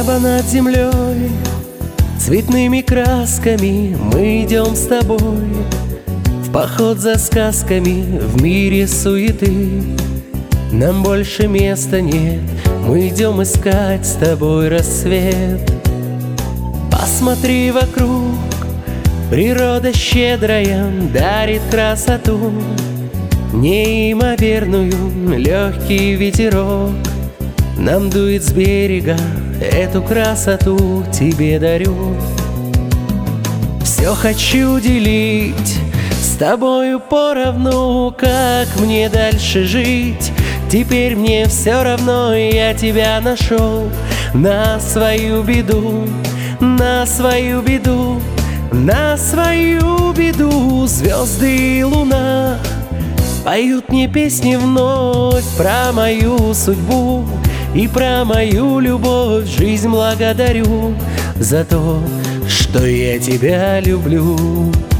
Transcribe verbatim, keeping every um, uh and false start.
Небо над землей, цветными красками мы идем с тобой в поход за сказками в мире суеты. Нам больше места нет, мы идем искать с тобой рассвет. Посмотри вокруг, природа щедрая дарит красоту неимоверную, легкий ветерок нам дует с берега, эту красоту тебе дарю. Все хочу делить с тобою поровну, как мне дальше жить. Теперь мне все равно, я тебя нашел на свою беду, на свою беду, на свою беду. Звезды и луна поют мне песни вновь про мою судьбу и про мою любовь. Жизнь благодарю за то, что я тебя люблю.